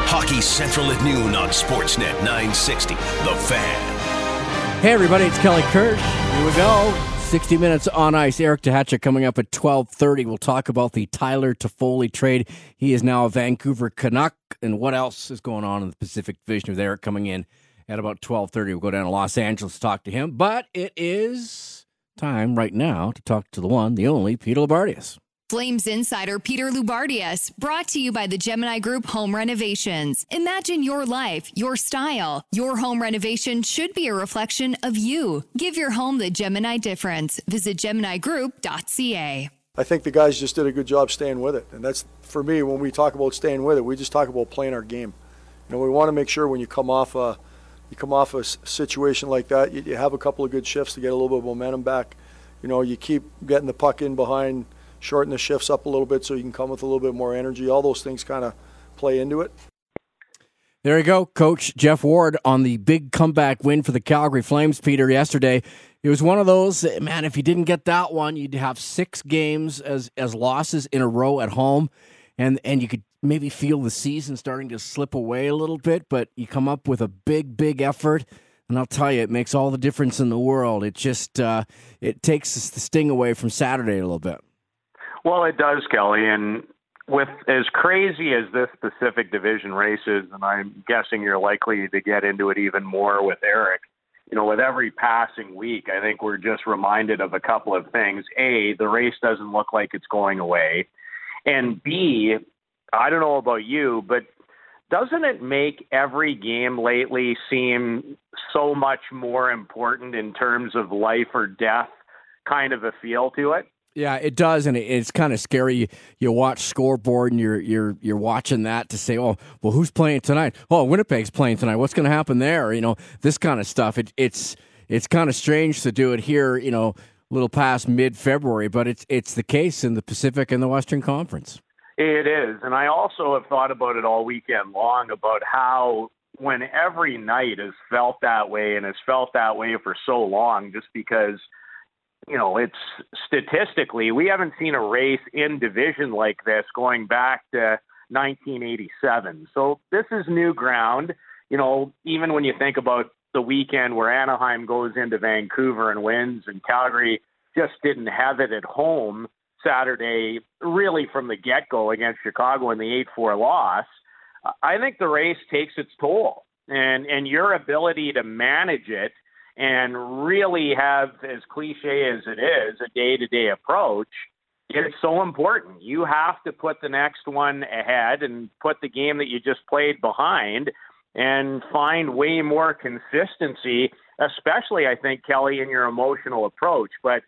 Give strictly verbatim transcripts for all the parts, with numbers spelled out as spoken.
Hockey Central at noon on Sportsnet nine sixty. The Fan. Hey everybody, it's Kelly Kirsch. Here we go. sixty minutes on ice. Eric Tehachik coming up at twelve thirty. We'll talk about the Tyler Toffoli trade. He is now a Vancouver Canuck. And what else is going on in the Pacific Division with Eric coming in at about twelve thirty. We'll go down to Los Angeles to talk to him. But it is time right now to talk to the one, the only, Peter Loubardias. Flames insider Peter Loubardias, brought to you by the Gemini Group Home Renovations. Imagine your life, your style. Your home renovation should be a reflection of you. Give your home the Gemini difference. Visit gemini group dot c a. I think the guys just did a good job staying with it. And that's, for me, when we talk about staying with it, we just talk about playing our game. You know, we want to make sure when you come off a, you come off a situation like that, you, you have a couple of good shifts to get a little bit of momentum back. You know, you keep getting the puck in behind, shorten the shifts up a little bit so you can come with a little bit more energy. All those things kind of play into it. There you go, Coach Jeff Ward on the big comeback win for the Calgary Flames, Peter, yesterday. It was one of those, man, if you didn't get that one, you'd have six games as as losses in a row at home, and, and you could maybe feel the season starting to slip away a little bit, but you come up with a big, big effort, and I'll tell you, it makes all the difference in the world. It just, uh, it takes the sting away from Saturday a little bit. Well, it does, Kelly, and with as crazy as this Pacific Division race is, and I'm guessing you're likely to get into it even more with Eric, you know, with every passing week, I think we're just reminded of a couple of things. A, the race doesn't look like it's going away. And B, I don't know about you, but doesn't it make every game lately seem so much more important in terms of life or death kind of a feel to it? Yeah, it does, and it's kind of scary. You, you watch scoreboard, and you're you're you're watching that to say, oh, well, who's playing tonight? Oh, Winnipeg's playing tonight. What's going to happen there? You know, this kind of stuff. It, it's it's kind of strange to do it here, you know, a little past mid-February, but it's it's the case in the Pacific and the Western Conference. It is, and I also have thought about it all weekend long about how when every night has felt that way and has felt that way for so long, just because – you know, it's statistically, we haven't seen a race in division like this going back to nineteen eighty-seven. So this is new ground. You know, even when you think about the weekend where Anaheim goes into Vancouver and wins, and Calgary just didn't have it at home Saturday, really from the get-go against Chicago in the eight four loss, I think the race takes its toll. And, and your ability to manage it and really have, as cliche as it is, a day-to-day approach, it's so important. You have to put the next one ahead and put the game that you just played behind and find way more consistency, especially, I think, Kelly, in your emotional approach. But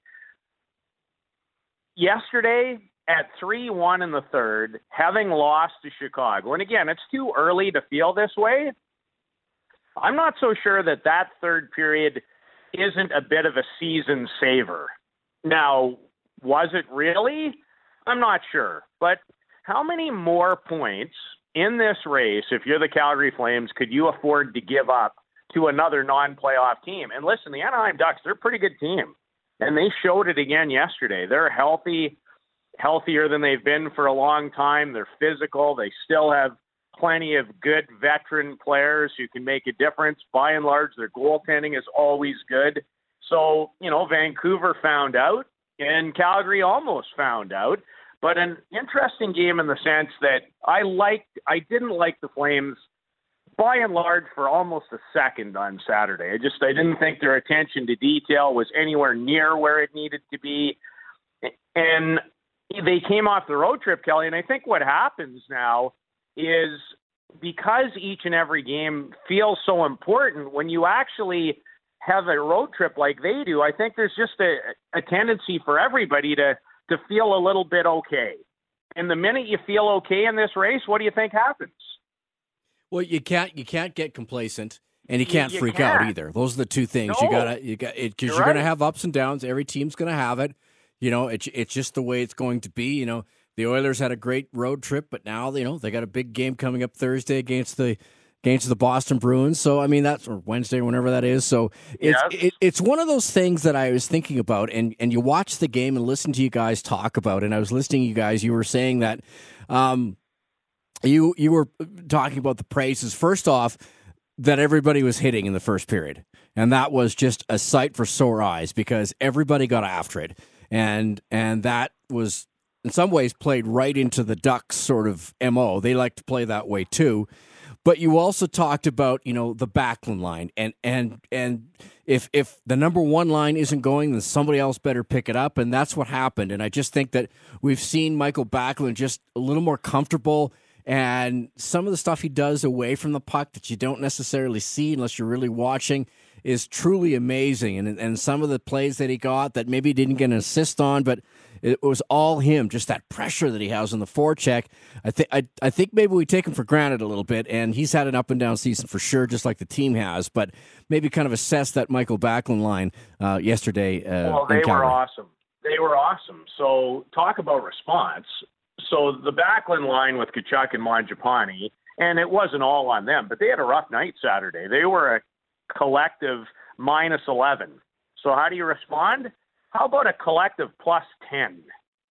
yesterday, at three one in the third, having lost to Chicago, and again, it's too early to feel this way, I'm not so sure that that third period isn't a bit of a season saver. Now, was it really? I'm not sure. But how many more points in this race, if you're the Calgary Flames, could you afford to give up to another non-playoff team? And listen, the Anaheim Ducks, they're a pretty good team. And they showed it again yesterday. They're healthy, healthier than they've been for a long time. They're physical. They still have plenty of good veteran players who can make a difference. By and large, their goaltending is always good. So, you know, Vancouver found out, and Calgary almost found out. But an interesting game in the sense that I liked, I didn't like the Flames by and large for almost a second on Saturday. I just, I didn't think their attention to detail was anywhere near where it needed to be. And they came off the road trip, Kelly, and I think what happens now is because each and every game feels so important, when you actually have a road trip like they do, I think there's just a, a tendency for everybody to, to feel a little bit okay. And the minute you feel okay in this race, what do you think happens? Well, you can't you can't get complacent, and you can't you freak can't. out either. Those are the two things No. you gotta you got it because you're, You're gonna right. have ups and downs. Every team's gonna have it. You know, it's it's just the way it's going to be. You know, the Oilers had a great road trip, but now you know they got a big game coming up Thursday against the against the Boston Bruins. So I mean that's or Wednesday, whenever that is. So it's Yes. it, it's one of those things that I was thinking about, and and you watch the game and listen to you guys talk about it. And I was listening to you guys. You were saying that. Um, You you were talking about the praises. First off, that everybody was hitting in the first period, and that was just a sight for sore eyes because everybody got after it, and and that was in some ways played right into the Ducks sort of M O. They like to play that way too. But you also talked about, you know, the backline line, and and and if if the number one line isn't going, then somebody else better pick it up, and that's what happened. And I just think that we've seen Michael Backlund just a little more comfortable, and some of the stuff he does away from the puck that you don't necessarily see unless you're really watching is truly amazing. And and some of the plays that he got that maybe he didn't get an assist on, but it was all him, just that pressure that he has on the forecheck. I think I, I think maybe we take him for granted a little bit, and he's had an up and down season for sure, just like the team has. But maybe kind of assess that Michael Backlund line uh, yesterday. Uh, well, they in were awesome. They were awesome. So talk about response. So the Backlund line with Tkachuk and Mangiapane, and it wasn't all on them, but they had a rough night Saturday. They were a collective minus eleven. So how do you respond? How about a collective plus ten?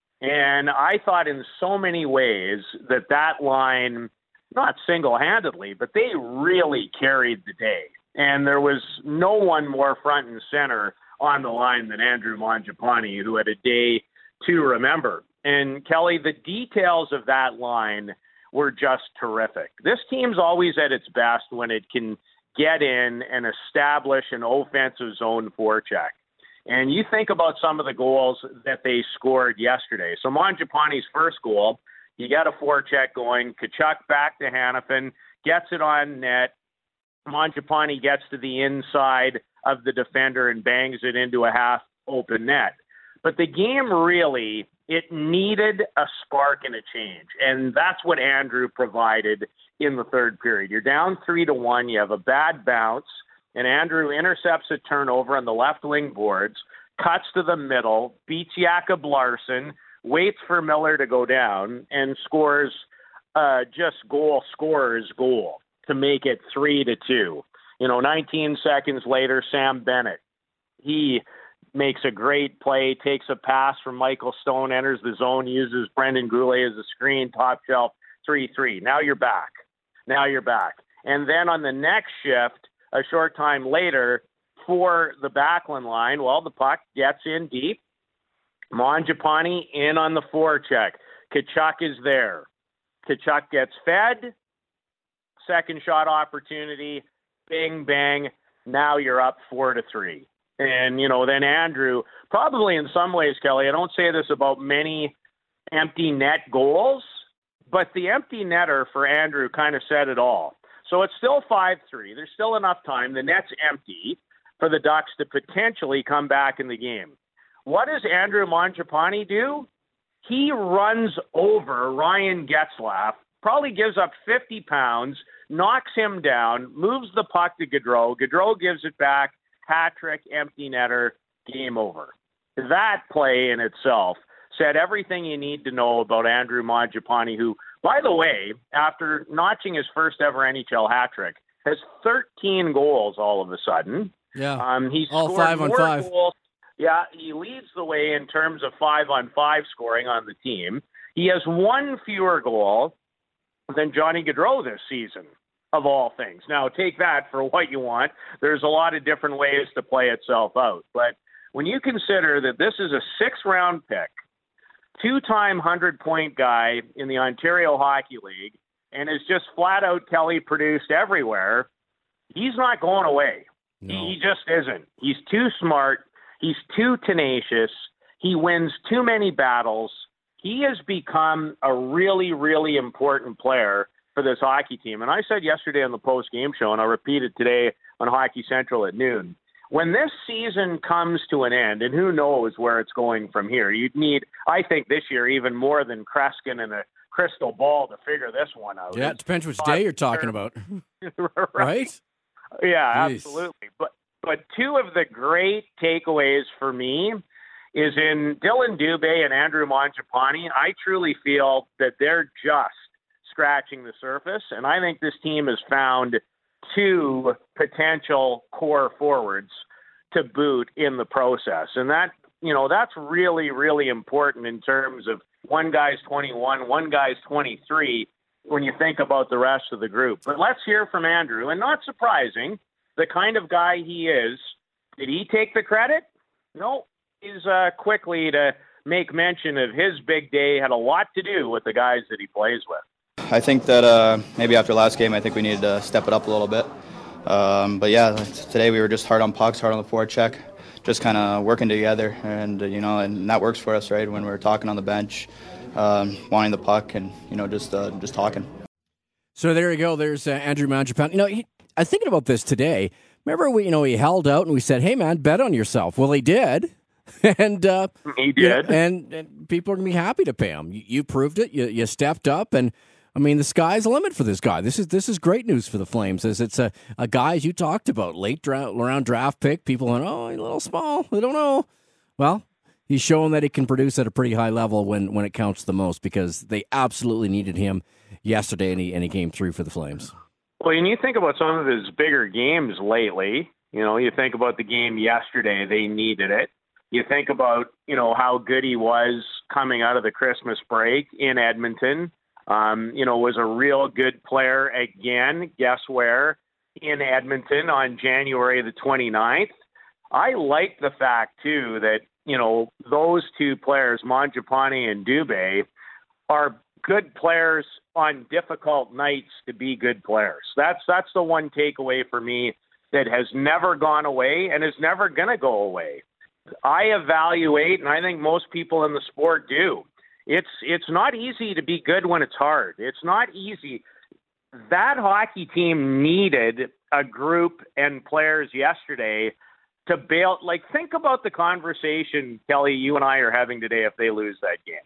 And I thought in so many ways that that line, not single-handedly, but they really carried the day. And there was no one more front and center on the line than Andrew Mangiapane, who had a day to remember. And Kelly, the details of that line were just terrific. This team's always at its best when it can get in and establish an offensive zone forecheck. And you think about some of the goals that they scored yesterday. So Mangiapane's first goal, you got a forecheck going. Tkachuk back to Hanifin, gets it on net. Mangiapane gets to the inside of the defender and bangs it into a half-open net. But the game really, it needed a spark and a change. And that's what Andrew provided in the third period. You're down three to one. You have a bad bounce. And Andrew intercepts a turnover on the left wing boards, cuts to the middle, beats Jakob Larson, waits for Miller to go down, and scores uh, just goal scorer's goal to make it three to two. You know, nineteen seconds later, Sam Bennett, he makes a great play, takes a pass from Michael Stone, enters the zone, uses Brendan Goulet as a screen, top shelf, three three. Now you're back. Now you're back. And then on the next shift, a short time later, for the Backlund line, well, the puck gets in deep. Mangiapane in on the forecheck. Tkachuk is there. Tkachuk gets fed. Second shot opportunity. Bing, bang. Now you're up four to three. And, you know, then Andrew, probably in some ways, Kelly, I don't say this about many empty net goals, but the empty netter for Andrew kind of said it all. So it's still five three. There's still enough time. The net's empty for the Ducks to potentially come back in the game. What does Andrew Mangiapane do? He runs over Ryan Getzlaf, probably gives up fifty pounds, knocks him down, moves the puck to Gaudreau. Gaudreau gives it back. Hat trick, empty netter, game over. That play in itself said everything you need to know about Andrew Mangiapane, who, by the way, after notching his first ever N H L hat trick, has thirteen goals all of a sudden. Yeah, um, he's all scored five on more five. Goals. Yeah, he leads the way in terms of five on five scoring on the team. He has one fewer goal than Johnny Gaudreau this season, of all things. Now, take that for what you want. There's a lot of different ways to play itself out. But when you consider that this is a six-round pick, two-time hundred-point guy in the Ontario Hockey League, and is just flat-out Kelly produced everywhere, he's not going away. No. He just isn't. He's too smart. He's too tenacious. He wins too many battles. He has become a really, really important player for this hockey team. And I said yesterday on the post-game show, and I'll repeat it today on Hockey Central at noon, when this season comes to an end, and who knows where it's going from here, you'd need, I think this year, even more than Kreskin and a crystal ball to figure this one out. Yeah, it depends which day you're talking about. right? right? Yeah, Jeez. absolutely. But but two of the great takeaways for me is in Dylan Dubé and Andrew Mangiapane. I truly feel that they're just scratching the surface, and I think this team has found two potential core forwards to boot in the process. And that, you know, that's really, really important in terms of one guy's twenty-one, one guy's twenty-three. when you think about the rest of the group. But let's hear from Andrew. And not surprising, the kind of guy he is, did he take the credit? No. He's uh, quickly to make mention of his big day, had a lot to do with the guys that he plays with. I think that uh, maybe after last game, I think we needed to step it up a little bit. Um, but yeah, today we were just hard on pucks, hard on the forecheck, just kind of working together, and you know, and that works for us, right? When we're talking on the bench, um, wanting the puck, and you know, just uh, just talking. So there you go. There's uh, Andrew Mangiapane. You know, he, I was thinking about this today. Remember, we you know he held out and we said, "Hey, man, bet on yourself." Well, he did. And uh, he did, you know, and, and people are gonna be happy to pay him. You, you proved it. You, you stepped up, and I mean, the sky's the limit for this guy. This is this is great news for the Flames. As it's a, a guy, as you talked about, late dra- round draft pick. People went, oh, he's a little small. I don't know. Well, he's shown that he can produce at a pretty high level when, when it counts the most, because they absolutely needed him yesterday, and he and he came through for the Flames. Well, and you think about some of his bigger games lately. You know, you think about the game yesterday. They needed it. You think about, you know, how good he was coming out of the Christmas break in Edmonton. Um, you know, was a real good player again. Guess where? In Edmonton on January the twenty-ninth. I like the fact, too, that, you know, those two players, Mangiapane and Dubé, are good players on difficult nights to be good players. That's that's the one takeaway for me that has never gone away and is never going to go away. I evaluate, and I think most people in the sport do, it's it's not easy to be good when it's hard. It's not easy. That hockey team needed a group and players yesterday to bail. Like, think about the conversation, Kelly, you and I are having today if they lose that game.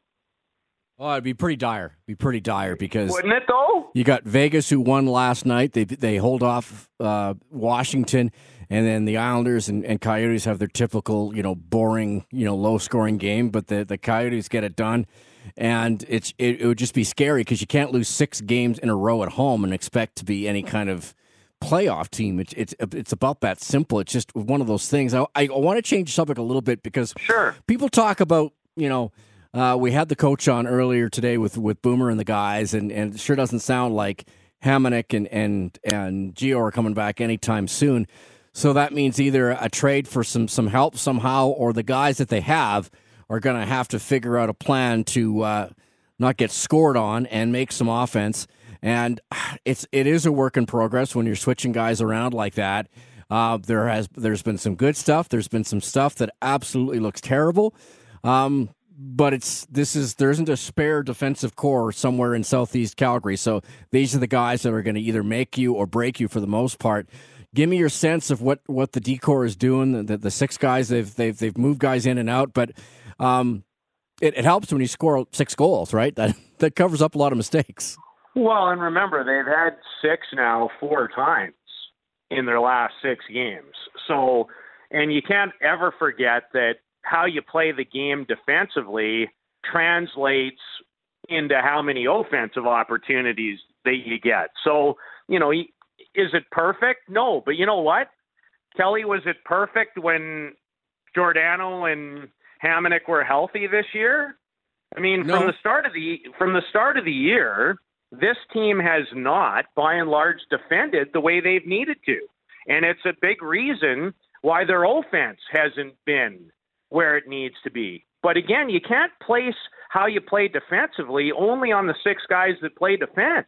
Oh, it'd be pretty dire. It'd be pretty dire because wouldn't it though? You got Vegas, who won last night. They they hold off uh, Washington. And then the Islanders and, and Coyotes have their typical, you know, boring, you know, low-scoring game. But the, the Coyotes get it done. And it's it, it would just be scary because you can't lose six games in a row at home and expect to be any kind of playoff team. It's it's it's about that simple. It's just one of those things. I, I want to change the subject a little bit because sure. people talk about, you know, uh, we had the coach on earlier today with, with Boomer and the guys, and, and it sure doesn't sound like Hamonic and, and, and Gio are coming back anytime soon. So that means either a trade for some, some help somehow, or the guys that they have are going to have to figure out a plan to uh, not get scored on and make some offense. And it's it is a work in progress when you're switching guys around like that. Uh, there has there's been some good stuff. There's been some stuff that absolutely looks terrible. Um, but it's this is there isn't a spare defensive core somewhere in Southeast Calgary. So these are the guys that are going to either make you or break you for the most part. Give me your sense of what, what the D-Corps is doing. The, the six guys, they've they've they've moved guys in and out, but um, it, it helps when you score six goals, right? That that covers up a lot of mistakes. Well, and remember, they've had six now four times in their last six games. So, and you can't ever forget that how you play the game defensively translates into how many offensive opportunities that you get. So, you know, is it perfect? No, but you know what? Kelly, was it perfect when Giordano and Hamonic were healthy this year? I mean, no. from the start of the from the start of the year, this team has not, by and large, defended the way they've needed to, and it's a big reason why their offense hasn't been where it needs to be. But again, you can't place how you play defensively only on the six guys that play defense.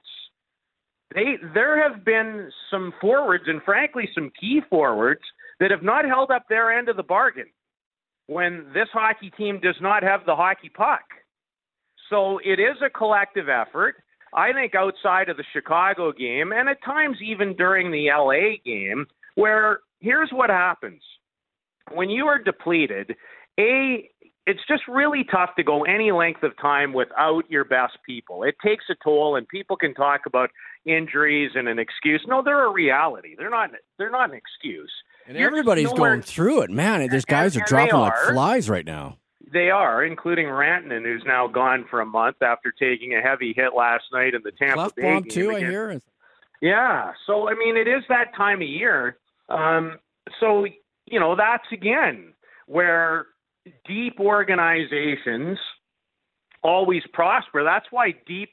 They, there have been some forwards, and frankly some key forwards, that have not held up their end of the bargain when this hockey team does not have the hockey puck. So it is a collective effort. I think outside of the Chicago game, and at times even during the L A game, where here's what happens. When you are depleted, A, it's just really tough to go any length of time without your best people. It takes a toll, and people can talk about injuries and an excuse. No, they're a reality. They're not. They're not an excuse. And You're everybody's going through it, man. There's guys and, are dropping like flies right now. They are, including Rantanen, who's now gone for a month after taking a heavy hit last night in the Tampa Cleft Bay bomb game. too, against, I hear. Yeah. So I mean, it is that time of year. Um, so you know, that's again where deep organizations always prosper. That's why deep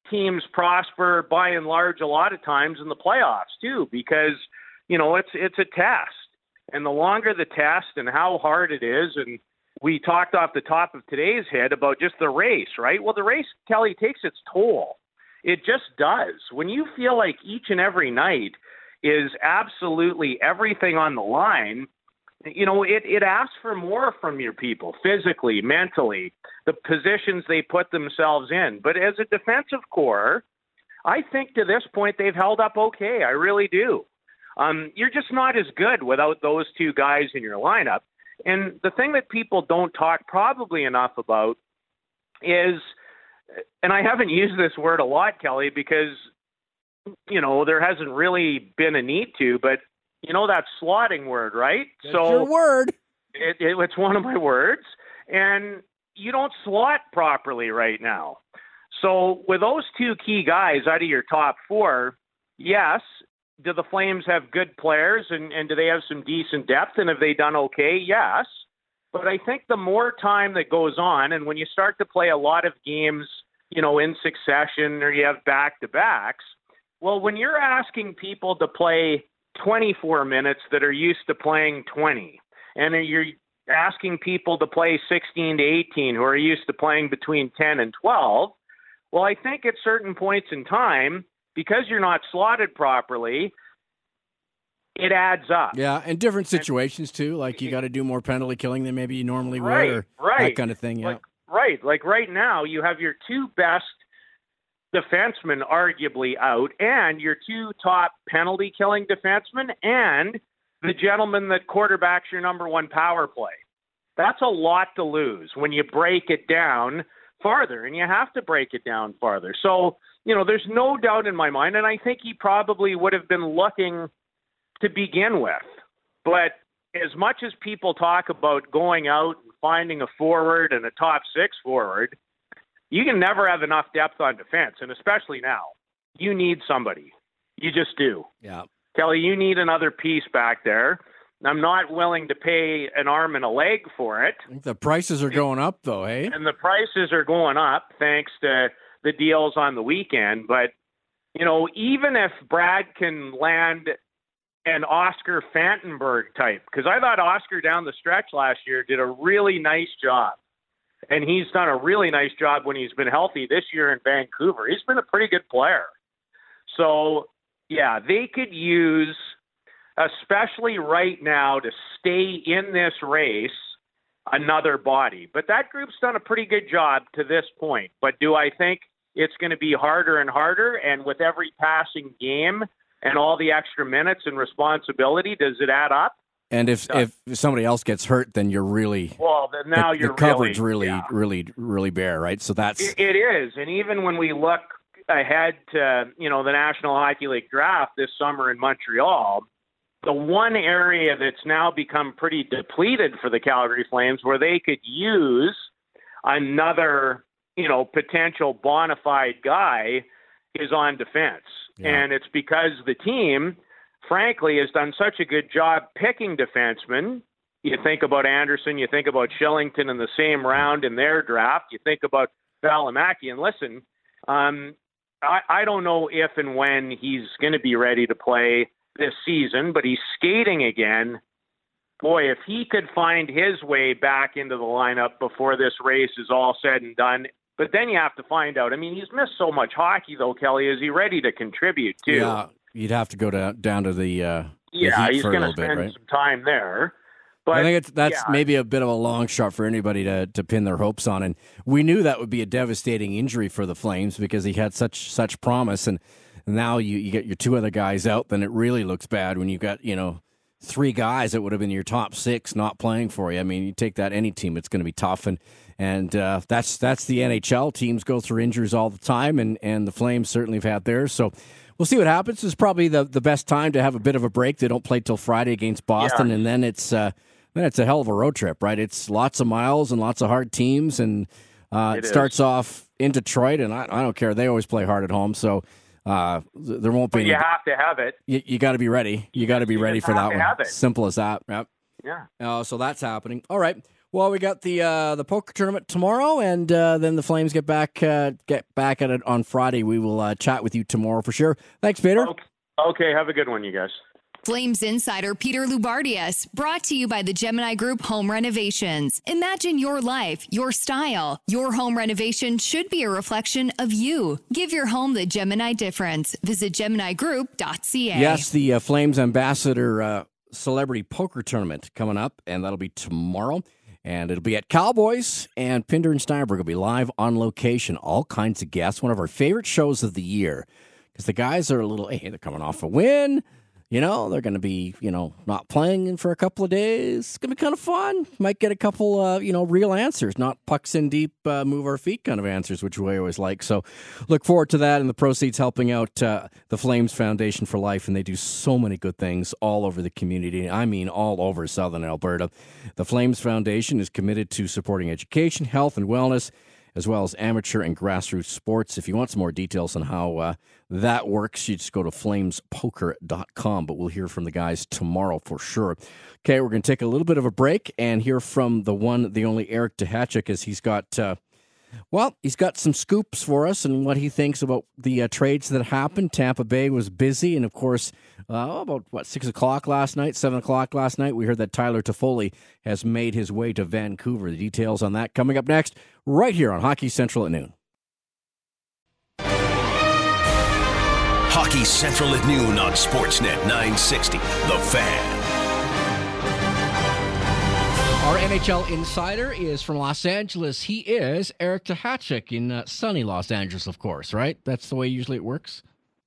teams prosper by and large a lot of times in the playoffs too, because, you know, it's it's a test. And the longer the test and how hard it is, and we talked off the top of today's head about just the race, right? Well, the race, Kelly, takes its toll. It just does. When you feel like each and every night is absolutely everything on the line, you know, it, it asks for more from your people, physically, mentally, the positions they put themselves in. But as a defensive core, I think to this point they've held up okay. I really do. Um, you're just not as good without those two guys in your lineup. And the thing that people don't talk probably enough about is, and I haven't used this word a lot, Kelly, because, you know, there hasn't really been a need to, but you know that slotting word, right? That's so your word. It, it, it's one of my words. And you don't slot properly right now. So with those two key guys out of your top four, yes, do the Flames have good players and, and do they have some decent depth? And have they done okay? Yes. But I think the more time that goes on, and when you start to play a lot of games, you know, in succession or you have back-to-backs, well, when you're asking people to play twenty-four minutes that are used to playing twenty, and you're asking people to play sixteen to eighteen who are used to playing between ten and twelve, well, I think at certain points in time, because you're not slotted properly, it adds up. Yeah, and different situations too. Like you got to do more penalty killing than maybe you normally right, would, or right. that kind of thing. Yeah, like, right. Like right now, you have your two best defensemen arguably out, and your two top penalty killing defensemen, and the gentleman that quarterbacks your number one power play. That's a lot to lose when you break it down farther, and you have to break it down farther. So, you know, there's no doubt in my mind, and I think he probably would have been looking to begin with. But as much as people talk about going out and finding a forward and a top six forward, you can never have enough depth on defense, and especially now. You need somebody. You just do. Yeah. Kelly, you need another piece back there. I'm not willing to pay an arm and a leg for it. I think the prices are going up, though, hey? And the prices are going up thanks to the deals on the weekend. But, you know, even if Brad can land an Oscar Fantenberg type, because I thought Oscar down the stretch last year did a really nice job. And he's done a really nice job when he's been healthy this year in Vancouver. He's been a pretty good player. So, yeah, they could use, especially right now, to stay in this race, another body. But that group's done a pretty good job to this point. But do I think it's going to be harder and harder? And with every passing game and all the extra minutes and responsibility, does it add up? And if, if somebody else gets hurt, then you're really well. Then now the, you're the coverage really, really, yeah. really, really bare, right? So that's it, it is. And even when we look ahead to you know the National Hockey League draft this summer in Montreal, the one area that's now become pretty depleted for the Calgary Flames, where they could use another you know potential bona fide guy, is on defense, yeah. And it's because the team, frankly, has done such a good job picking defensemen. You think about Anderson, you think about Shillington in the same round in their draft, you think about Valimaki. And listen, um, I, I don't know if and when he's going to be ready to play this season, but he's skating again. Boy, if he could find his way back into the lineup before this race is all said and done. But then you have to find out. I mean, he's missed so much hockey, though, Kelly. Is he ready to contribute, too? Yeah. You'd have to go to, down to the, uh, the yeah, Heat he's for a going to little spend bit, right? some time there. But I think it's, that's yeah. maybe a bit of a long shot for anybody to, to pin their hopes on. And we knew that would be a devastating injury for the Flames because he had such such promise. And now you, you get your two other guys out, then it really looks bad when you've got, you know, three guys that would have been your top six not playing for you. I mean, you take that any team, it's going to be tough. And and uh, that's that's the N H L. Teams go through injuries all the time, and, and the Flames certainly have had theirs. So we'll see what happens. It's probably the, the best time to have a bit of a break. They don't play till Friday against Boston, yeah. and then it's uh, then it's a hell of a road trip, right? It's lots of miles and lots of hard teams, and uh, it, it starts off in Detroit, and I, I don't care. They always play hard at home, so uh, there won't be. But any, you have to have it. You, you got to be ready. You got to be ready for that one. Simple as that. Yep. Yeah. Uh, so that's happening. All right. Well, we got the uh, the poker tournament tomorrow, and uh, then the Flames get back uh, get back at it on Friday. We will uh, chat with you tomorrow for sure. Thanks, Peter. Okay. okay, have a good one, you guys. Flames insider Peter Loubardias, brought to you by the Gemini Group Home Renovations. Imagine your life, your style. Your home renovation should be a reflection of you. Give your home the Gemini difference. Visit gemini group dot c a. Yes, the uh, Flames Ambassador uh, Celebrity Poker Tournament coming up, and that'll be tomorrow. And it'll be at Cowboys, and Pinder and Steinberg will be live on location. All kinds of guests. One of our favorite shows of the year, because the guys are a little, hey, they're coming off a win. You know, they're going to be, you know, not playing for a couple of days. It's going to be kind of fun. Might get a couple, uh, you know, real answers, not pucks in deep, uh, move our feet kind of answers, which we always like. So look forward to that, and the proceeds helping out uh, the Flames Foundation for Life, and they do so many good things all over the community. I mean, all over Southern Alberta. The Flames Foundation is committed to supporting education, health, and wellness, as well as amateur and grassroots sports. If you want some more details on how uh, that works, you just go to flames poker dot com. But we'll hear from the guys tomorrow for sure. Okay, we're going to take a little bit of a break and hear from the one, the only Eric Duhatschek, as he's got, uh, well, he's got some scoops for us and what he thinks about the uh, trades that happened. Tampa Bay was busy, and of course, uh, about, what, six o'clock last night, seven o'clock last night, we heard that Tyler Toffoli has made his way to Vancouver. The details on that coming up next, right here on Hockey Central at noon. Hockey Central at noon on Sportsnet nine sixty, The Fan. Our N H L insider is from Los Angeles. He is Eric Duhatschek in uh, sunny Los Angeles, of course, right? That's the way usually it works?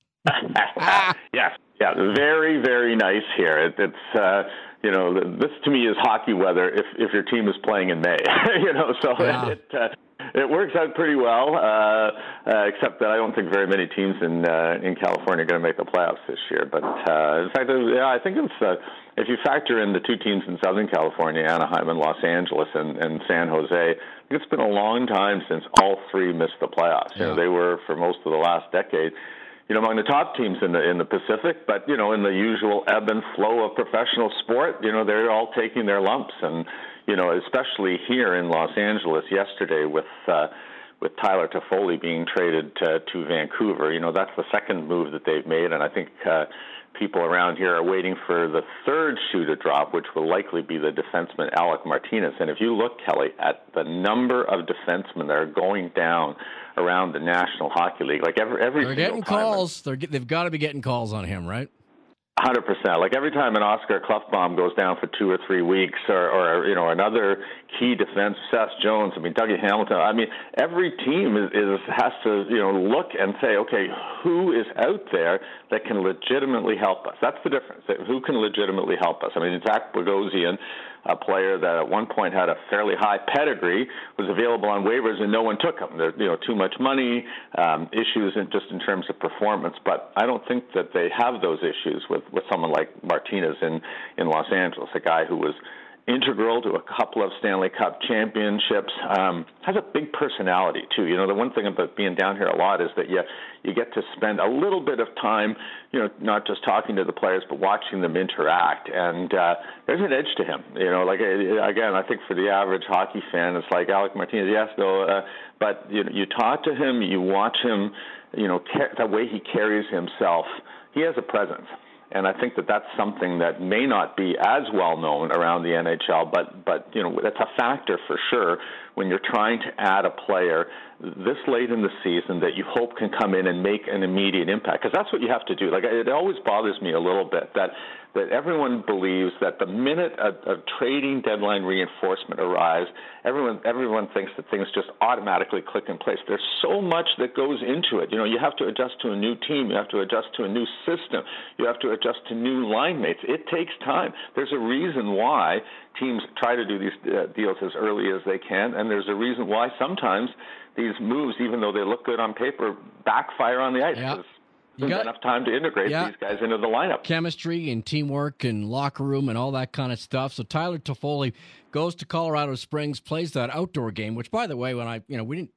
Yes, yeah, very, very nice here. It, it's, uh, you know, this to me is hockey weather if, if your team is playing in May, you know, so yeah. it, uh, it works out pretty well, uh, uh, except that I don't think very many teams in uh, in California are going to make the playoffs this year. But uh, in fact, yeah, I think it's uh, if you factor in the two teams in Southern California, Anaheim and Los Angeles and, and San Jose, I think it's been a long time since all three missed the playoffs. Yeah. You know, they were for most of the last decade, you know, among the top teams in the in the Pacific, but you know, in the usual ebb and flow of professional sport, you know, they're all taking their lumps. And you know, especially here in Los Angeles yesterday with uh, with Tyler Toffoli being traded to, to Vancouver. You know, that's the second move that they've made, and I think uh, people around here are waiting for the third shoe to drop, which will likely be the defenseman Alec Martinez. And if you look, Kelly, at the number of defensemen that are going down around the National Hockey League, like every every they're single getting time, calls. They're they've got to be getting calls on him, right? one hundred percent. Like every time an Oscar Klefbom goes down for two or three weeks, or, or you know, another key defense, Seth Jones, I mean, Dougie Hamilton, I mean, every team is, is has to, you know, look and say, okay, who is out there that can legitimately help us? That's the difference. Who can legitimately help us? I mean, Zach Bogosian, a player that at one point had a fairly high pedigree, was available on waivers and no one took him. There's, you know, too much money, um, issues in, just in terms of performance. But I don't think that they have those issues with, with someone like Martinez in, in Los Angeles, a guy who was integral to a couple of Stanley Cup championships, um, has a big personality, too. You know, the one thing about being down here a lot is that you, you get to spend a little bit of time, you know, not just talking to the players, but watching them interact. And uh, there's an edge to him. You know, like, again, I think for the average hockey fan, it's like Alec Martinez, yes, no, uh, but you, you talk to him, you watch him, you know, the way he carries himself, he has a presence. And I think that that's something that may not be as well known around the N H L, but, but you know, that's a factor for sure when you're trying to add a player this late in the season that you hope can come in and make an immediate impact. Because that's what you have to do. Like, it always bothers me a little bit that that everyone believes that the minute a, a trading deadline reinforcement arrives, everyone everyone thinks that things just automatically click in place. There's so much that goes into it. You know, you have to adjust to a new team. You have to adjust to a new system. You have to adjust to new line mates. It takes time. There's a reason why teams try to do these uh, deals as early as they can, and there's a reason why sometimes these moves, even though they look good on paper, backfire on the ice. Yeah. You got enough time to integrate yeah. these guys into the lineup. Chemistry and teamwork and locker room and all that kind of stuff. So Tyler Toffoli goes to Colorado Springs, plays that outdoor game, which, by the way, when I, you know, we didn't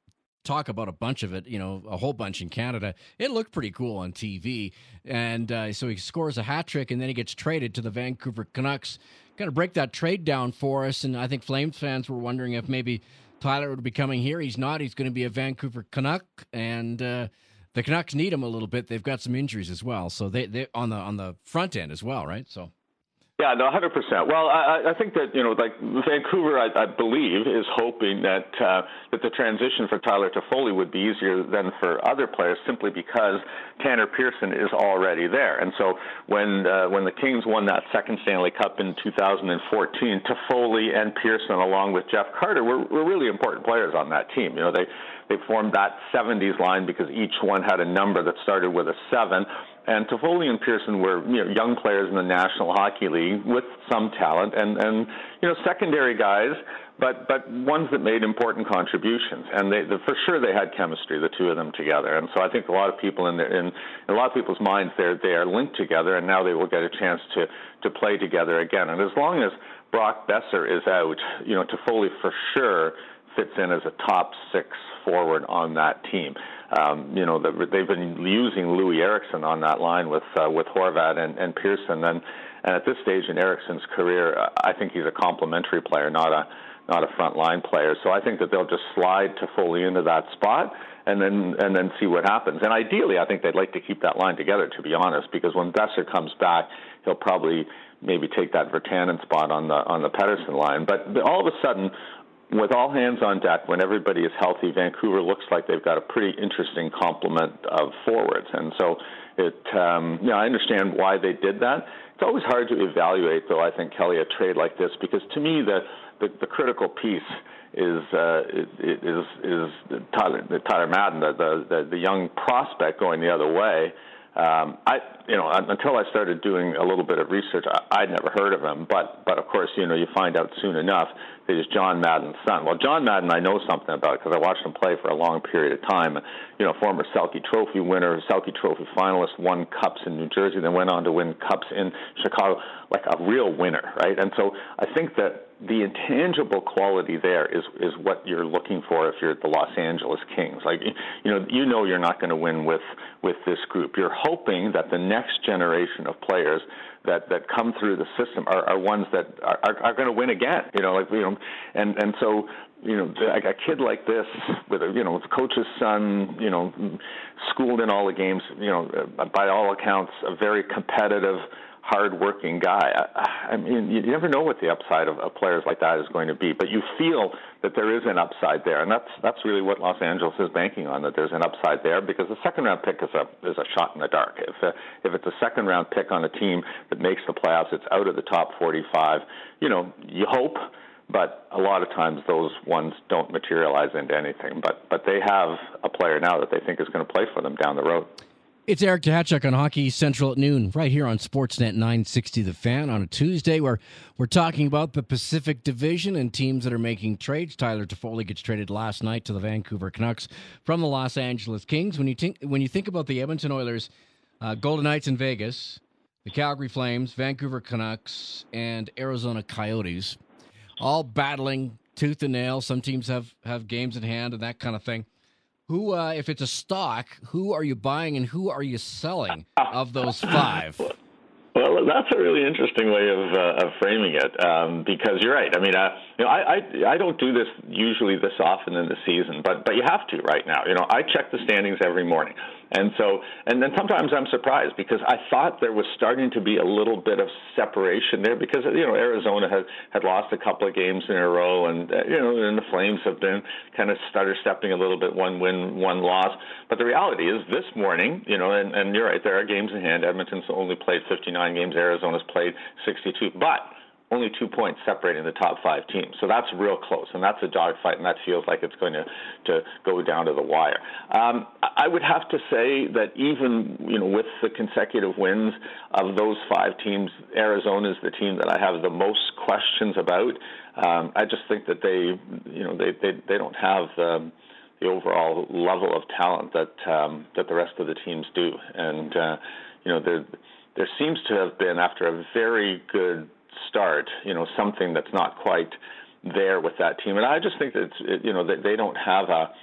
talk about a bunch of it, you know, a whole bunch in Canada. It looked pretty cool on T V. And uh, so he scores a hat trick, and then he gets traded to the Vancouver Canucks. Got to break that trade down for us. And I think Flames fans were wondering if maybe Tyler would be coming here. He's not. He's going to be a Vancouver Canuck. And uh, the Canucks need him a little bit. They've got some injuries as well. So they, they on the on the front end as well, right? So. Yeah, no, one hundred percent. Well, I, I think that, you know, like Vancouver, I, I believe, is hoping that uh, that the transition for Tyler Toffoli would be easier than for other players, simply because Tanner Pearson is already there. And so when uh, when the Kings won that second Stanley Cup in two thousand fourteen, Toffoli and Pearson, along with Jeff Carter, were, were really important players on that team. You know, they they formed that seventies line because each one had a number that started with a seven. And Toffoli and Pearson were, you know, young players in the National Hockey League with some talent and, and you know, secondary guys, but but ones that made important contributions. And they, the, for sure they had chemistry, the two of them together. And so I think a lot of people in, their, in, in a lot of people's minds, they're, they are linked together, and now they will get a chance to, to play together again. And as long as Brock Besser is out, you know, Toffoli for sure fits in as a top six forward on that team. Um, you know, they've been using Louis Eriksson on that line with uh, with Horvat and, and Pearson, and, and at this stage in Eriksson's career, I think he's a complementary player, not a not a front line player. So I think that they'll just slide Toffoli into that spot and then and then see what happens. And ideally, I think they'd like to keep that line together, to be honest, because when Besser comes back, he'll probably maybe take that Virtanen spot on the on the Pettersson line. But all of a sudden, with all hands on deck, when everybody is healthy, Vancouver looks like they've got a pretty interesting complement of forwards. And so it, um, you know, I understand why they did that. It's always hard to evaluate, though, I think, Kelly, a trade like this, because to me, the, the, the critical piece is uh, is is Tyler, Tyler Madden, the, the, the young prospect going the other way. Um, I, you know, until I started doing a little bit of research, I, I'd never heard of him. But, but of course, you know, you find out soon enough that he's John Madden's son. Well, John Madden, I know something about because I watched him play for a long period of time. You know, former Selke Trophy winner, Selke Trophy finalist, won cups in New Jersey, then went on to win cups in Chicago, like a real winner, right? And so I think that the intangible quality there is is what you're looking for if you're the Los Angeles Kings. Like, you know, you know you're not going to win with with this group. You're hoping that the next generation of players that, that come through the system are, are ones that are, are, are going to win again. You know, like you know, and and so you know, like a kid like this with a you know the coach's son, you know, schooled in all the games, you know, by all accounts, a very competitive, hard-working guy. I, I mean, you never know what the upside of, of players like that is going to be, but you feel that there is an upside there, and that's that's really what Los Angeles is banking on, that there's an upside there, because the second-round pick is a is a shot in the dark. If uh, if it's a second-round pick on a team that makes the playoffs, it's out of the top forty-five. You know, you hope, but a lot of times those ones don't materialize into anything. But but they have a player now that they think is going to play for them down the road. It's Eric Tahachuk on Hockey Central at noon, right here on Sportsnet nine sixty The Fan on a Tuesday, where we're talking about the Pacific Division and teams that are making trades. Tyler Toffoli gets traded last night to the Vancouver Canucks from the Los Angeles Kings. When you think when you think about the Edmonton Oilers, uh, Golden Knights in Vegas, the Calgary Flames, Vancouver Canucks, and Arizona Coyotes, all battling tooth and nail. Some teams have, have games in hand and that kind of thing. Who, uh, if it's a stock, who are you buying and who are you selling of those five? Well, that's a really interesting way of uh, of framing it, um, because you're right. I mean, uh, you know, I, I I don't do this usually this often in the season, but but you have to right now. You know, I check the standings every morning, and so and then sometimes I'm surprised because I thought there was starting to be a little bit of separation there because you know Arizona had had lost a couple of games in a row, and uh, you know, and the Flames have been kind of stutter stepping a little bit, one win, one loss. But the reality is, this morning, you know, and, and you're right, there are games in hand. Edmonton's only played fifty-nine games. Arizona's played sixty-two, but only two points separating the top five teams. So that's real close, and that's a dogfight, and that feels like it's going to, to go down to the wire. Um, I would have to say that even, you know, with the consecutive wins of those five teams, Arizona is the team that I have the most questions about. Um, I just think that they, you know, they they, they don't have the, the overall level of talent that um, that the rest of the teams do, and uh, you know, there there seems to have been, after a very good start, you know, something that's not quite there with that team. And I just think that, it's, it, you know, that they don't have a,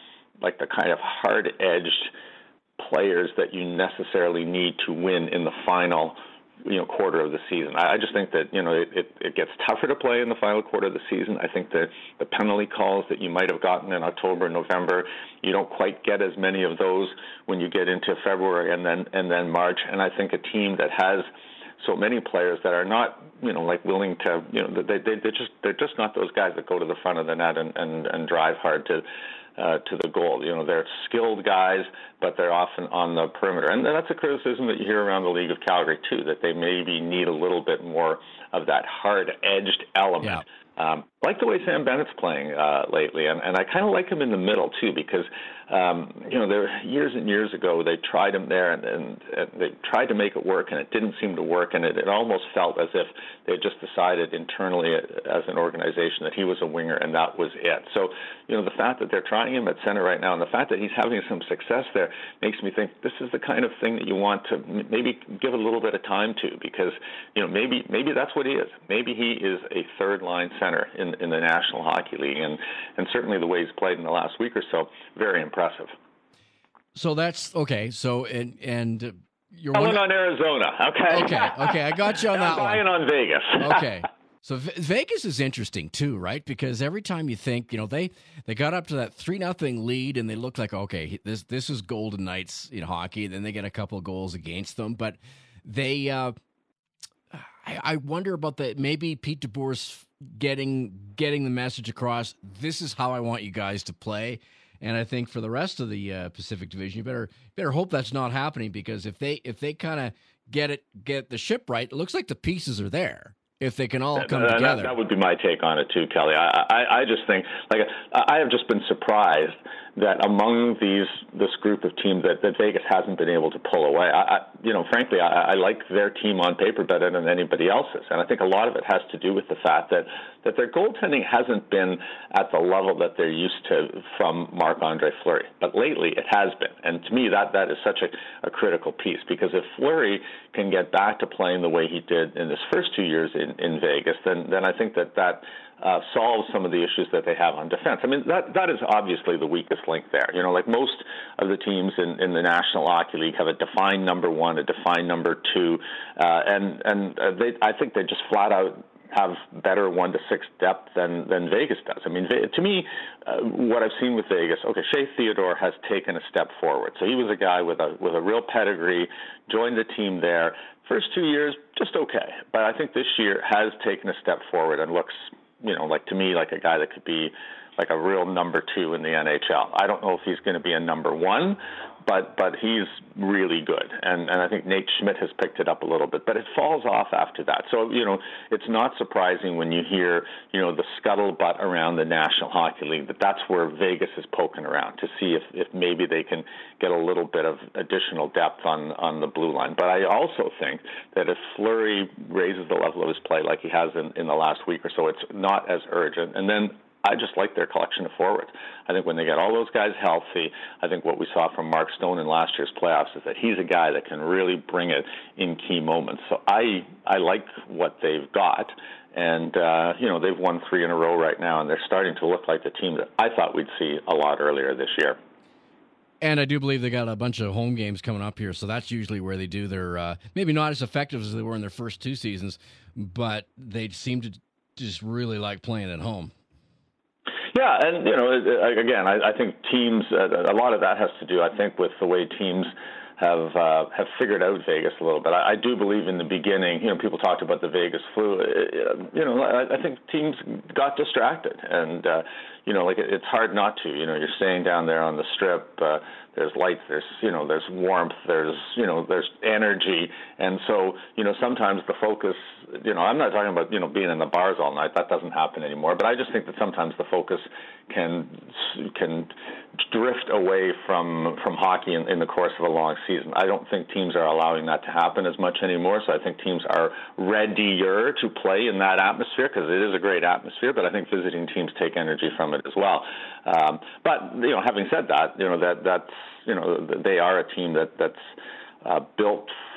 like the kind of hard-edged players that you necessarily need to win in the final, you know, quarter of the season. I just think that, you know, it, it, it gets tougher to play in the final quarter of the season. I think that the penalty calls that you might have gotten in October and November, you don't quite get as many of those when you get into February and then and then March. And I think a team that has so many players that are not, you know, like willing to, you know, they they they're just they're just not those guys that go to the front of the net and and, and drive hard to. Uh, to the goal. You know, they're skilled guys, but they're often on the perimeter. And that's a criticism that you hear around the League of Calgary, too, that they maybe need a little bit more of that hard-edged element. Yeah. Um, like the way Sam Bennett's playing uh, lately, and, and I kind of like him in the middle, too, because, um, you know, there years and years ago, they tried him there, and, and, and they tried to make it work, and it didn't seem to work, and it, it almost felt as if they just decided internally as an organization that he was a winger, and that was it. So, you know, the fact that they're trying him at center right now, and the fact that he's having some success there makes me think this is the kind of thing that you want to maybe give a little bit of time to, because, you know, maybe maybe that's what he is. Maybe he is a third-line center in, in the National Hockey League, and, and certainly the way he's played in the last week or so, very impressive. So that's, okay, so, and, and you're... Calling on Arizona, okay? Okay, okay, I got you on that I'm one. buying on Vegas. Okay. So v- Vegas is interesting too, right? Because every time you think, you know, they, they got up to that three nothing lead and they look like, okay, this this is Golden Knights in hockey. And then they get a couple of goals against them, but they, uh, I, I wonder about the maybe Pete DeBoer's getting getting the message across. This is how I want you guys to play. And I think for the rest of the uh, Pacific Division, you better better hope that's not happening, because if they if they kind of get it get the ship right, it looks like the pieces are there. If they can all come that, together. That, that would be my take on it too, Kelly. I, I, I just think, like, I have just been surprised that among these this group of teams that, that Vegas hasn't been able to pull away. I, I you know, frankly, I, I like their team on paper better than anybody else's, and I think a lot of it has to do with the fact that that their goaltending hasn't been at the level that they're used to from Marc-Andre Fleury. But lately, it has been, and to me, that that is such a, a critical piece, because if Fleury can get back to playing the way he did in his first two years in, in Vegas, then then I think that that uh, solves some of the issues that they have on defense. I mean, that that is obviously the weakest link there. You know, like most of the teams in, in the National Hockey League have a defined number one, a defined number two, uh, and and uh, they I think they just flat out have better one to six depth than than Vegas does. I mean, to me, uh, what I've seen with Vegas, okay, Shea Theodore has taken a step forward. So he was a guy with a with a real pedigree, joined the team there. First two years, just okay, but I think this year has taken a step forward and looks, you know, like to me, like a guy that could be like a real number two in the N H L. I don't know if he's going to be a number one, but but he's really good. And and I think Nate Schmidt has picked it up a little bit, but it falls off after that. So, you know, it's not surprising when you hear, you know, the scuttlebutt around the National Hockey League, that that's where Vegas is poking around to see if, if maybe they can get a little bit of additional depth on, on the blue line. But I also think that if Fleury raises the level of his play like he has in, in the last week or so, it's not as urgent. And then I just like their collection of forwards. I think when they get all those guys healthy, I think what we saw from Mark Stone in last year's playoffs is that he's a guy that can really bring it in key moments. So I I like what they've got. And, uh, you know, they've won three in a row right now, and they're starting to look like the team that I thought we'd see a lot earlier this year. And I do believe they got a bunch of home games coming up here, so that's usually where they do their, uh, maybe not as effective as they were in their first two seasons, but they seem to just really like playing at home. Yeah, and, you know, again, I, I think teams, uh, a lot of that has to do, I think, with the way teams have uh, have figured out Vegas a little bit. I, I do believe in the beginning, you know, people talked about the Vegas flu. Uh, you know, I, I think teams got distracted, and uh, you know, like it, it's hard not to. You know, you're staying down there on the strip. Uh, there's lights. There's you know, there's warmth. There's you know, there's energy, and so you know, sometimes the focus. You know, I'm not talking about you know being in the bars all night. That doesn't happen anymore. But I just think that sometimes the focus can can drift away from from hockey in, in the course of a long season. I don't think teams are allowing that to happen as much anymore. So I think teams are readier to play in that atmosphere, because it is a great atmosphere. But I think visiting teams take energy from it as well. Um, but you know, having said that, you know that that's you know they are a team that that's uh, built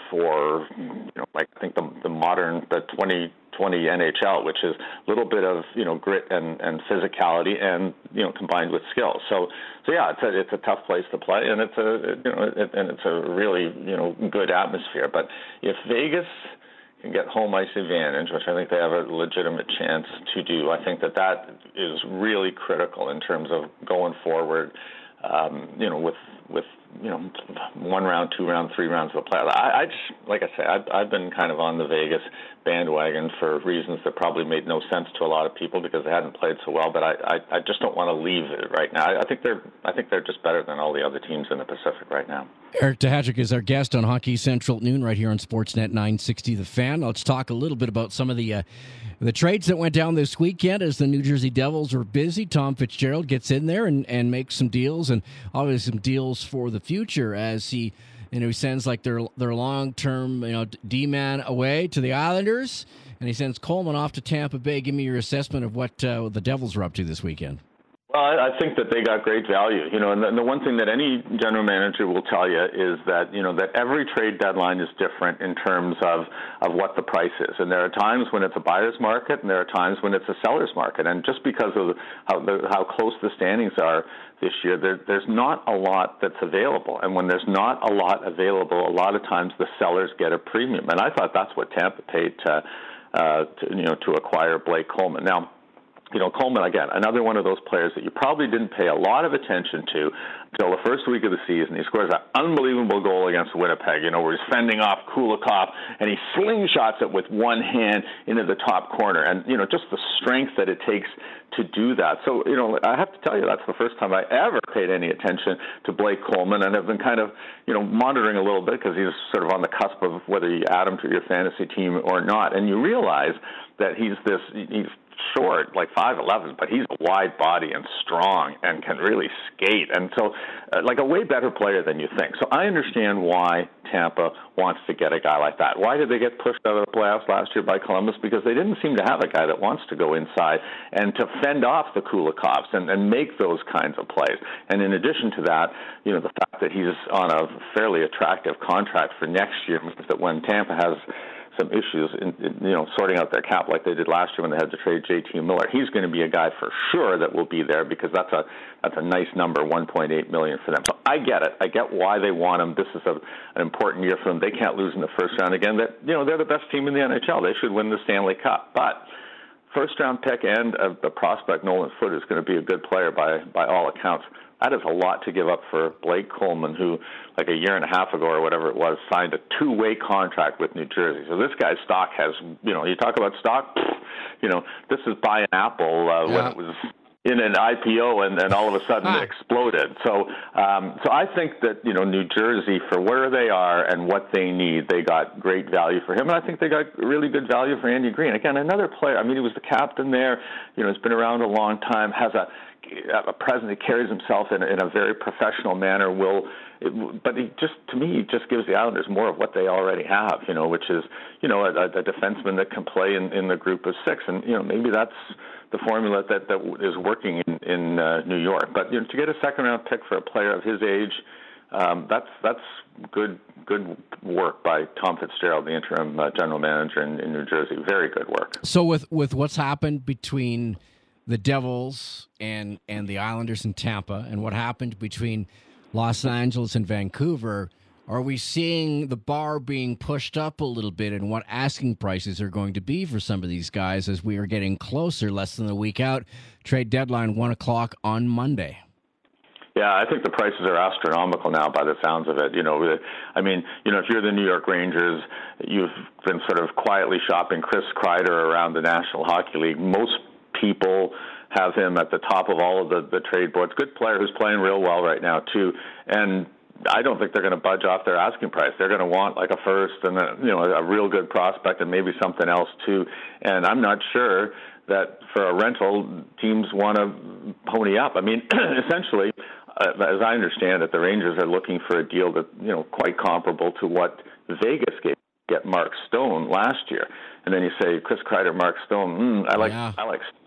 for, you know, like I think the, the modern, the twenty twenty N H L, which is a little bit of, you know, grit and, and physicality and, you know, combined with skill. So, so yeah, it's a, it's a tough place to play, and it's a, you know, it, and it's a really, you know, good atmosphere. But if Vegas can get home ice advantage, which I think they have a legitimate chance to do, I think that that is really critical in terms of going forward, um, you know, with, with, you know, one round, two round, three rounds of the playoffs. I, I just, like I say, I've, I've been kind of on the Vegas bandwagon for reasons that probably made no sense to a lot of people because they hadn't played so well. But I, I, I just don't want to leave it right now. I, I think they're, I think they're just better than all the other teams in the Pacific right now. Eric Duhatschek is our guest on Hockey Central at noon right here on Sportsnet nine sixty The Fan. Let's talk a little bit about some of the uh, the trades that went down this weekend as the New Jersey Devils were busy. Tom Fitzgerald gets in there and, and makes some deals, and obviously some deals for the future as he, you know, he sends like their their long term, you know, D-man away to the Islanders, and he sends Coleman off to Tampa Bay. Give me your assessment of what uh, the Devils were up to this weekend. Well, I think that they got great value, you know, and the, and the one thing that any general manager will tell you is that, you know, that every trade deadline is different in terms of, of what the price is. And there are times when it's a buyer's market and there are times when it's a seller's market. And just because of how, the, how close the standings are this year, there, there's not a lot that's available. And when there's not a lot available, a lot of times the sellers get a premium. And I thought that's what Tampa paid to, uh, to you know, to acquire Blake Coleman. Now, you know, Coleman, again, another one of those players that you probably didn't pay a lot of attention to until the first week of the season. He scores an unbelievable goal against Winnipeg, you know, where he's fending off Kulikov, and he slingshots it with one hand into the top corner. And, you know, just the strength that it takes to do that. So, you know, I have to tell you, that's the first time I ever paid any attention to Blake Coleman, and I've been kind of, you know, monitoring a little bit because he's sort of on the cusp of whether you add him to your fantasy team or not. And you realize that he's this, he's short, like five eleven, but he's a wide body and strong and can really skate. And so, uh, like a way better player than you think. So I understand why Tampa wants to get a guy like that. Why did they get pushed out of the playoffs last year by Columbus? Because they didn't seem to have a guy that wants to go inside and to fend off the Kulikovs and, and make those kinds of plays. And in addition to that, you know, the fact that he's on a fairly attractive contract for next year means that when Tampa has some issues in, in, you know, sorting out their cap like they did last year when they had to trade J T Miller. He's going to be a guy for sure that will be there because that's a that's a nice number, one point eight million dollars for them. So I get it. I get why they want him. This is a, an important year for them. They can't lose in the first round again. That, you know, they're the best team in the N H L. They should win the Stanley Cup. But first round pick and uh, the prospect Nolan Foote is going to be a good player by by all accounts. That is a lot to give up for Blake Coleman, who, like a year and a half ago or whatever it was, signed a two-way contract with New Jersey. So this guy's stock has, you know, you talk about stock, you know, this is buying Apple uh, yeah. when it was in an I P O and, and all of a sudden ah. it exploded. So, um, so I think that, you know, New Jersey, for where they are and what they need, they got great value for him. And I think they got really good value for Andy Green. Again, another player. I mean, he was the captain there. You know, he's been around a long time, has a a president that carries himself in, in a very professional manner, will, it, but he just, to me, he just gives the Islanders more of what they already have, you know, which is, you know, a, a defenseman that can play in, in the group of six. And, you know, maybe that's the formula that, that is working in, in uh, New York. But, you know, to get a second-round pick for a player of his age, um, that's that's good good work by Tom Fitzgerald, the interim uh, general manager in, in New Jersey. Very good work. So with, with what's happened between the Devils and and the Islanders in Tampa, and what happened between Los Angeles and Vancouver, are we seeing the bar being pushed up a little bit and what asking prices are going to be for some of these guys as we are getting closer, less than a week out? Trade deadline, one o'clock on Monday. Yeah, I think the prices are astronomical now by the sounds of it. You know, I mean, you know, if you're the New York Rangers, you've been sort of quietly shopping Chris Kreider around the National Hockey League. Most people have him at the top of all of the, the trade boards. Good player who's playing real well right now, too. And I don't think they're going to budge off their asking price. They're going to want like a first and a, you know, a real good prospect and maybe something else, too. And I'm not sure that for a rental, teams want to pony up. I mean, essentially, uh, as I understand it, the Rangers are looking for a deal that, you know, quite comparable to what Vegas gave get Mark Stone last year. And then you say Chris Kreider, Mark Stone. Mm, I like, yeah. I like,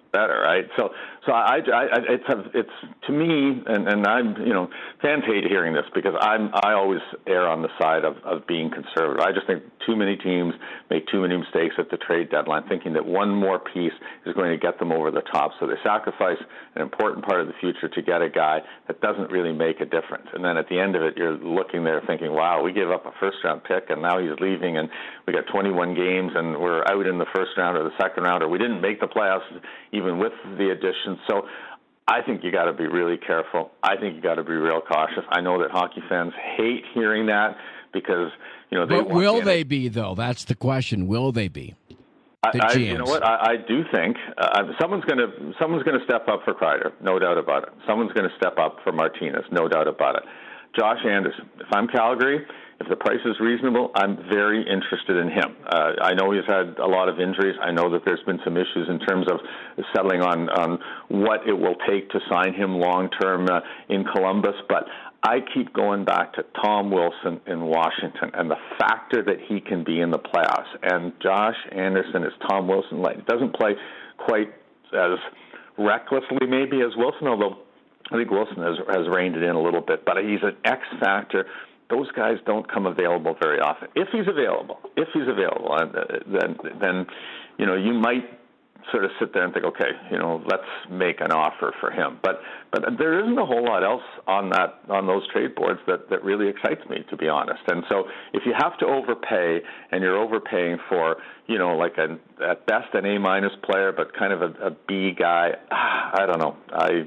better, right? So, so I, I, it's, it's to me, and, and I'm, you know, fans hate hearing this because I'm, I always err on the side of, of being conservative. I just think too many teams make too many mistakes at the trade deadline, thinking that one more piece is going to get them over the top. So they sacrifice an important part of the future to get a guy that doesn't really make a difference. And then at the end of it, you're looking there thinking, wow, we gave up a first-round pick, and now he's leaving, and we got twenty-one games, and we're out in the first round or the second round, or we didn't make the playoffs even with the addition. So I think you got to be really careful. I think you got to be real cautious. I know that hockey fans hate hearing that because, you know, they but want will the they be, though? That's the question. Will they be? The I, I, you know what? I, I do think uh, someone's going to someone's going to step up for Kreider, no doubt about it. Someone's going to step up for Martinez, no doubt about it. Josh Anderson. If I'm Calgary, if the price is reasonable, I'm very interested in him. Uh, I know he's had a lot of injuries. I know that there's been some issues in terms of settling on, on what it will take to sign him long-term uh, in Columbus, but I keep going back to Tom Wilson in Washington and the factor that he can be in the playoffs. And Josh Anderson is Tom Wilson. Like, he doesn't play quite as recklessly maybe as Wilson, although I think Wilson has, has reined it in a little bit. But he's an X factor. Those guys don't come available very often. If he's available, if he's available, then, then you know, you might sort of sit there and think, okay, you know, let's make an offer for him. But but there isn't a whole lot else on that on those trade boards that, that really excites me, to be honest. And so if you have to overpay, and you're overpaying for, you know, like a, at best an A-minus player, but kind of a, a B guy, I don't know. I,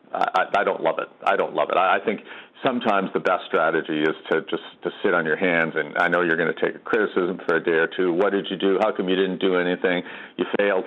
I I don't love it. I don't love it. I, I think sometimes the best strategy is to just to sit on your hands, and I know you're going to take a criticism for a day or two. What did you do? How come you didn't do anything? You failed.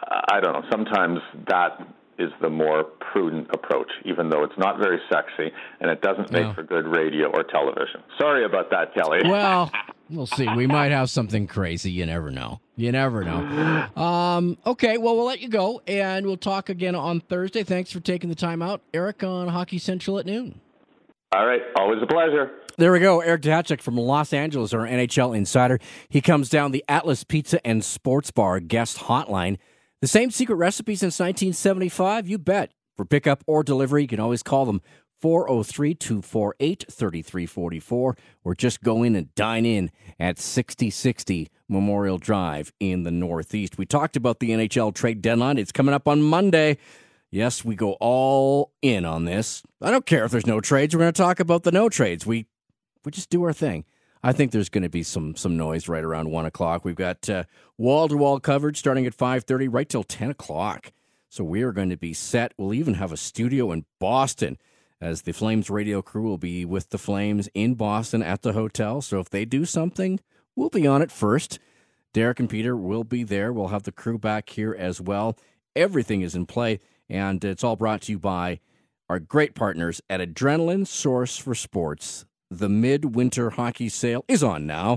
I don't know. Sometimes that is the more prudent approach, even though it's not very sexy and it doesn't make no. for good radio or television. Sorry about that, Kelly. Well, we'll see. We might have something crazy. You never know. You never know. Um, okay, well, we'll let you go, and we'll talk again on Thursday. Thanks for taking the time out. Eric on Hockey Central at noon. All right. Always a pleasure. There we go. Eric Duhatschek from Los Angeles, our N H L insider. He comes down the Atlas Pizza and Sports Bar guest hotline. The same secret recipe since nineteen seventy-five? You bet. For pickup or delivery, you can always call them four oh three, two four eight, three three four four or just go in and dine in at sixty sixty Memorial Drive in the Northeast. We talked about the N H L trade deadline. It's coming up on Monday. Yes, we go all in on this. I don't care if there's no trades. We're going to talk about the no trades. We we just do our thing. I think there's going to be some some noise right around one o'clock. We've got uh, wall-to-wall coverage starting at five thirty right till ten o'clock. So we are going to be set. We'll even have a studio in Boston, as the Flames radio crew will be with the Flames in Boston at the hotel. So if they do something, we'll be on it first. Derek and Peter will be there. We'll have the crew back here as well. Everything is in play, and it's all brought to you by our great partners at Adrenaline Source for Sports. The midwinter hockey sale is on now.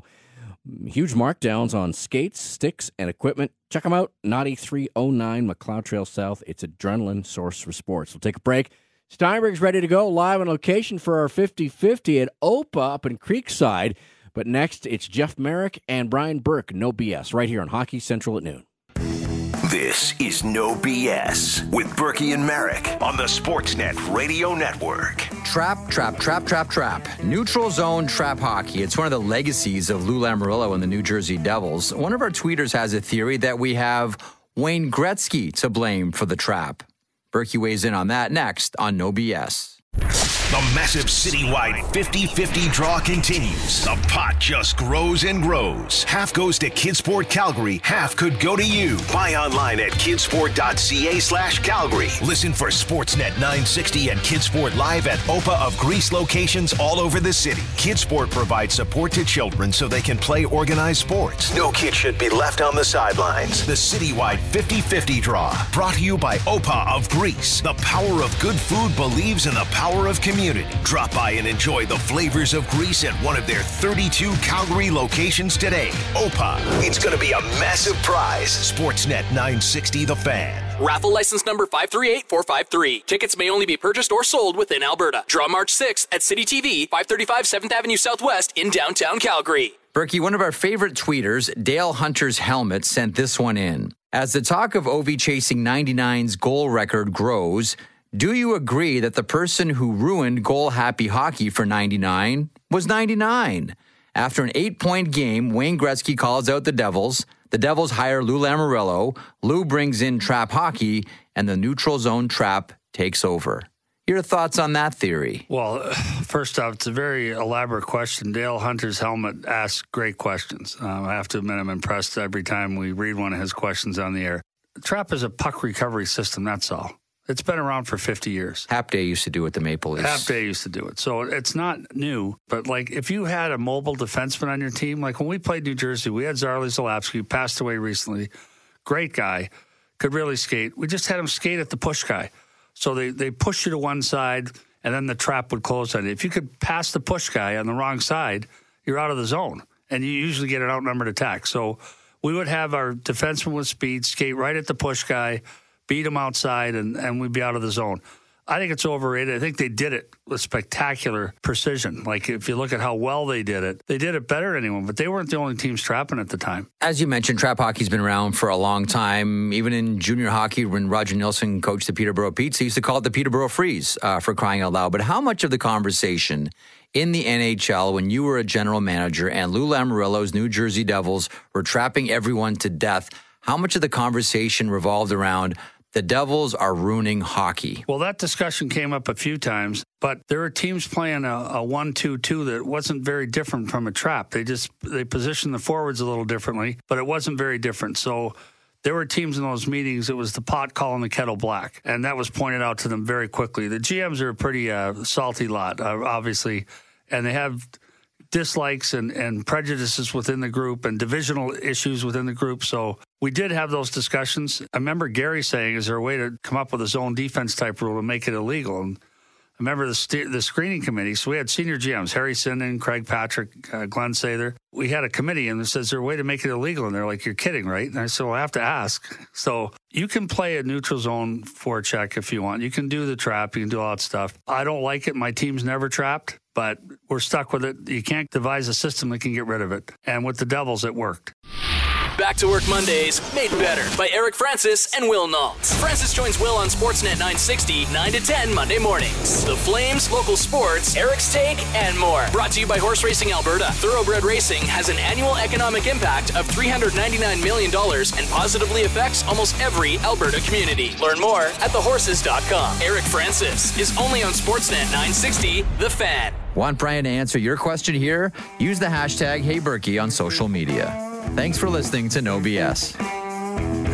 Huge markdowns on skates, sticks, and equipment. Check them out. ninety-three oh nine McLeod Trail South. It's Adrenaline Source for Sports. We'll take a break. Steinberg's ready to go live on location for our fifty-fifty at O P A up in Creekside. But next, it's Jeff Merrick and Brian Burke. No B S right here on Hockey Central at noon. This is No B S with Berkey and Merrick on the Sportsnet Radio Network. Trap, trap, trap, trap, trap. Neutral zone trap hockey. It's one of the legacies of Lou Lamoriello and the New Jersey Devils. One of our tweeters has a theory that we have Wayne Gretzky to blame for the trap. Berkey weighs in on that next on No B S. The massive citywide fifty-fifty draw continues. The pot just grows and grows. Half goes to Kidsport Calgary. Half could go to you. Buy online at kidsport.ca slash Calgary. Listen for Sportsnet nine sixty and Kidsport Live at O P A of Greece locations all over the city. Kidsport provides support to children so they can play organized sports. No kid should be left on the sidelines. The citywide fifty-fifty draw. Brought to you by O P A of Greece. The power of good food believes in the power of community. Drop by and enjoy the flavors of Greece at one of their thirty-two Calgary locations today. O P A. It's going to be a massive prize. Sportsnet nine sixty The Fan. Raffle license number five three eight four five three. Tickets may only be purchased or sold within Alberta. Draw March sixth at City T V, five thirty-five seventh Avenue Southwest in downtown Calgary. Berkey, one of our favorite tweeters, Dale Hunter's Helmet, sent this one in. As the talk of Ovi chasing ninety-nine's goal record grows, do you agree that the person who ruined goal-happy hockey for ninety-nine was ninety-nine? After an eight-point game, Wayne Gretzky calls out the Devils. The Devils hire Lou Lamoriello. Lou brings in trap hockey, and the neutral zone trap takes over. Your thoughts on that theory? Well, first off, it's a very elaborate question. Dale Hunter's Helmet asks great questions. Uh, I have to admit I'm impressed every time we read one of his questions on the air. Trap is a puck recovery system, that's all. It's been around for fifty years. Hap Day used to do it, the Maple Leafs. Hap Day used to do it. So it's not new. But, like, if you had a mobile defenseman on your team, like when we played New Jersey, we had Zarley Zalapsky, who passed away recently. Great guy. Could really skate. We just had him skate at the push guy. So they, they push you to one side, and then the trap would close on you. If you could pass the push guy on the wrong side, you're out of the zone. And you usually get an outnumbered attack. So we would have our defenseman with speed skate right at the push guy, beat him outside, and, and we'd be out of the zone. I think it's overrated. I think they did it with spectacular precision. Like, if you look at how well they did it, they did it better than anyone, but they weren't the only teams trapping at the time. As you mentioned, trap hockey's been around for a long time. Even in junior hockey, when Roger Nilsson coached the Peterborough Petes, he used to call it the Peterborough Freeze, uh, for crying out loud. But how much of the conversation in the N H L, when you were a general manager and Lou Lamoriello's New Jersey Devils were trapping everyone to death, how much of the conversation revolved around the Devils are ruining hockey? Well, that discussion came up a few times, but there were teams playing a, a one two two that wasn't very different from a trap. They just they positioned the forwards a little differently, but it wasn't very different. So there were teams in those meetings, it was the pot calling the kettle black, and that was pointed out to them very quickly. The G Ms are a pretty uh, salty lot, uh, obviously, and they have dislikes and, and prejudices within the group and divisional issues within the group. So we did have those discussions. I remember Gary saying, is there a way to come up with a zone defense type rule to make it illegal? And I remember the st- the screening committee. So we had senior G Ms, Harry Sinden, Craig Patrick, uh, Glenn Sather. We had a committee, and it says, is there a way to make it illegal? And they're like, you're kidding, right? And I said, well, I have to ask. So you can play a neutral zone forecheck if you want. You can do the trap. You can do all that stuff. I don't like it. My team's never trapped, but we're stuck with it. You can't devise a system that can get rid of it. And with the Devils, it worked. Back to Work Mondays, made better by Eric Francis and Will Naults. Francis joins Will on Sportsnet nine sixty, nine to ten Monday mornings. The Flames, local sports, Eric's take, and more. Brought to you by Horse Racing Alberta. Thoroughbred racing has an annual economic impact of three hundred ninety-nine million dollars and positively affects almost every Alberta community. Learn more at the horses dot com. Eric Francis is only on Sportsnet nine sixty, The Fan. Want Brian to answer your question here? Use the hashtag HeyBerkey on social media. Thanks for listening to No B S.